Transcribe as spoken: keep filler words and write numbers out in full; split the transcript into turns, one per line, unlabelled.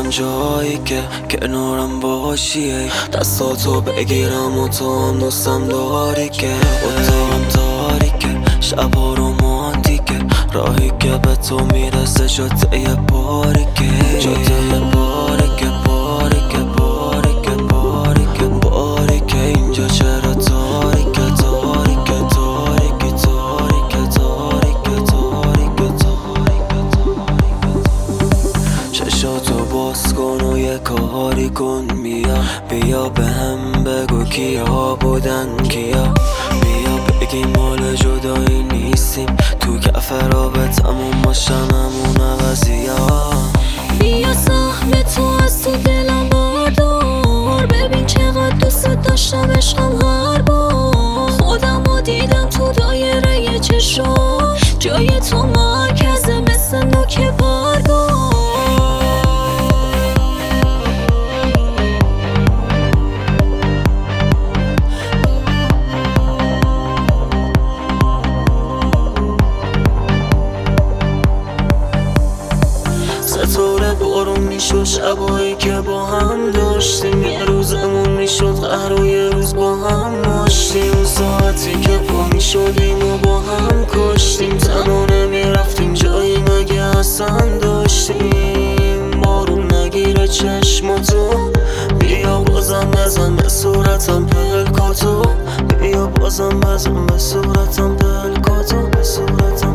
اون جایی که کنارم باشی، دستاتو بگیرم و تو هم دوستم داری که اتاقم تاریکه، شبا رومانتیکه، راهی که به تو میرسه جاده باریکه، جاده باریکه باریکه باریکه باریکه باریکه. اینجا چرا تاریکه تاریکه تاریکه تاریکه تاریکه تاریکه تاریکه. چشاتو باز کن و یه کاری کن، بیا بیا به هم بگو کیا بودن کیا، بیا بگی مال جدایی نیستیم، تو کف رابطمون باشن همون عوضیا.
بیا سهم تو از تو دلم بردار، ببین چقدر دوست داشتم عشقم هر بار، خودم رو دیدم تو دایره یه چشم، جای تو مرکزه مثل نوک پرگار.
ستاره بارون میشد شبایی که با هم داشتیم، یه روزمون میشد قهر و یه روز با هم ماشتیم، اون ساعتی که پا میشدیم و با هم کشتیم، تنها نمیرفتیم جایی مگه اصلا داشتیم. بارون نگیره چشماتو، بیا بازم بزن به صورتم پلکاتو، بیا بازم بزن به صورتم پلکاتو، به صورتم